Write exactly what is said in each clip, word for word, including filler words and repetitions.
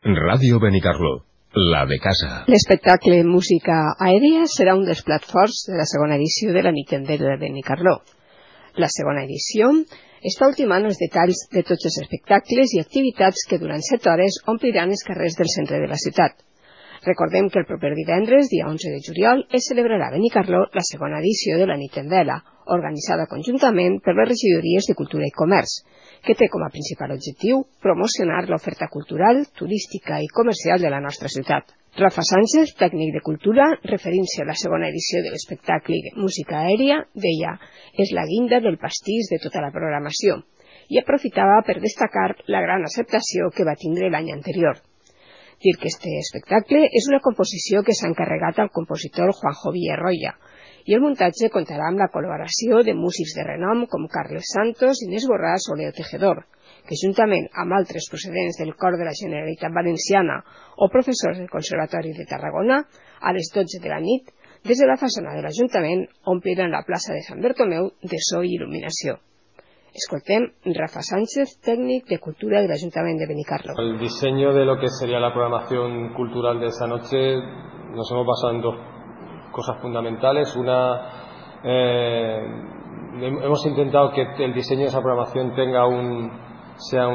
Ràdio Benicarló, la de casa. L'espectacle Música Aèria serà un dels plats forts de la segona edició de la nit de Benicarló. La segona edició està ultimant els detalls de tots els espectacles i activitats que durant set hores ompliran els carrers del centre de la ciutat. Recordem que el proper divendres, dia onze de juliol, es celebrarà a Benicarló la segona edició de la nit en vela, organitzada conjuntament per les regidories de Cultura i Comerç, que té com a principal objectiu promocionar l'oferta cultural, turística i comercial de la nostra ciutat. Rafa Sánchez, tècnic de Cultura, referint-se a la segona edició de l'espectacle Música Aèria, deia «és la guinda del pastís de tota la programació» i aprofitava per destacar la gran acceptació que va tindre l'any anterior. Dir que este espectacle és una composició que s'ha encarregat al compositor Juanjo Villarroya, i el muntatge comptarà amb la col·laboració de músics de renom com Carles Santos, Inés Borràs o Leo Tejedor, que juntament amb altres procedents del Cor de la Generalitat Valenciana o professors del Conservatori de Tarragona, a les dotze de la nit, des de la façana de l'Ajuntament, ompliran la plaça de Sant Bertomeu de so i il·luminació. Escoltem Rafa Sánchez, técnico de Cultura del Ayuntamiento de Benicarló. El diseño de lo que sería la programación cultural de esa noche nos hemos basado en dos cosas fundamentales. Una, eh, hemos intentado que el diseño de esa programación tenga un, sea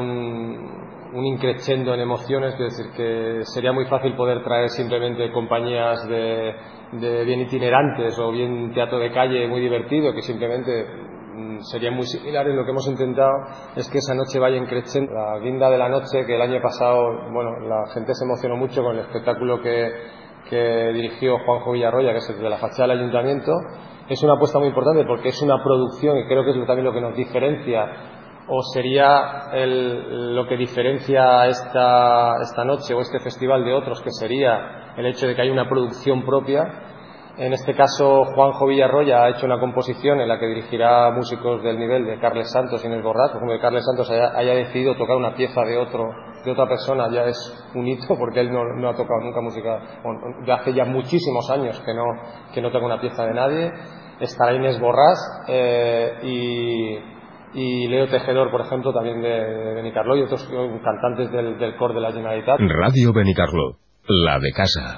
un, un increchendo en emociones, es decir, que sería muy fácil poder traer simplemente compañías de, de bien itinerantes o bien teatro de calle muy divertido, que simplemente serían muy similares. Lo que hemos intentado es que esa noche vaya creciendo. La guinda de la noche, que el año pasado, bueno, la gente se emocionó mucho con el espectáculo que, que dirigió Juanjo Villarroya, que es el de la fachada del ayuntamiento, es una apuesta muy importante porque es una producción y creo que es también lo que nos diferencia, o sería el, lo que diferencia esta, esta noche o este festival de otros, que sería el hecho de que hay una producción propia. En este caso, Juanjo Villarroya ha hecho una composición en la que dirigirá músicos del nivel de Carles Santos y Inés Borràs. Por ejemplo, que Carles Santos haya, haya decidido tocar una pieza de otro de otra persona ya es un hito, porque él no, no ha tocado nunca música, bueno, de hace ya muchísimos años que no, que no toca una pieza de nadie. Estará Inés Borràs eh, y, y Leo Tejedor, por ejemplo, también de, de Benicarló, y otros cantantes del, del Cor de la Generalitat. Ràdio Benicarló, la de casa.